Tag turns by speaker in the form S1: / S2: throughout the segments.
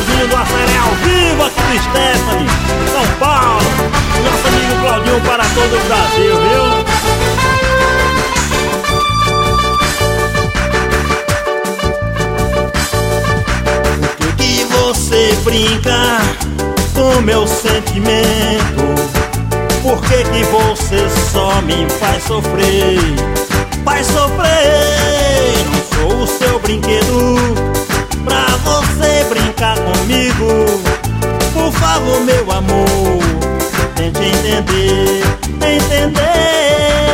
S1: Claudinho do Açaré ao vivo aqui do Stephanie, São Paulo. Nosso amigo Claudinho para todo o Brasil, viu? Por que você brinca com meu sentimento? Por que você só me faz sofrer? Faz sofrer. Não sou o seu brinquedo pra você brincar comigo. Por favor, meu amor, tente entender, entender.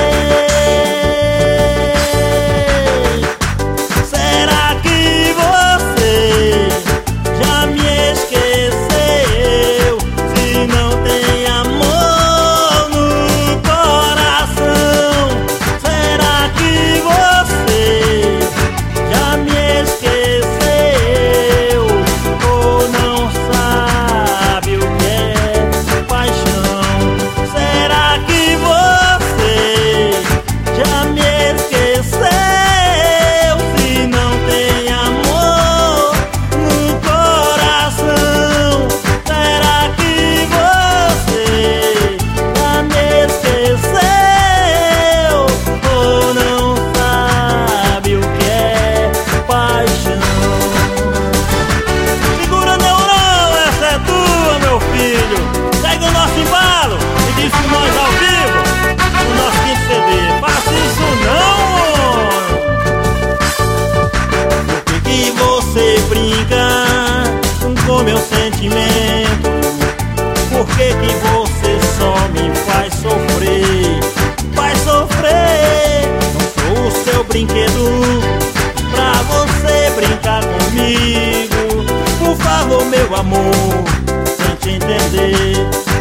S1: Será que você já me esqueceu? Se não tem amor no coração, será que você já me esqueceu? Ou não sabe o que é paixão? Será que você já me esqueceu? Se não tem amor no coração, será que você já me esqueceu? Ou não sabe o que é paixão? Segura, neurão, essa é tua, meu filho. Segue o nosso embalo e diz que nós ao vivo no nosso quinto CD. Faça isso não! Por que você brinca com meu sentimento? Por que você só me faz sofrer? Faz sofrer. Não sou o seu brinquedo pra você brincar comigo. Por favor, meu amor, tente entender.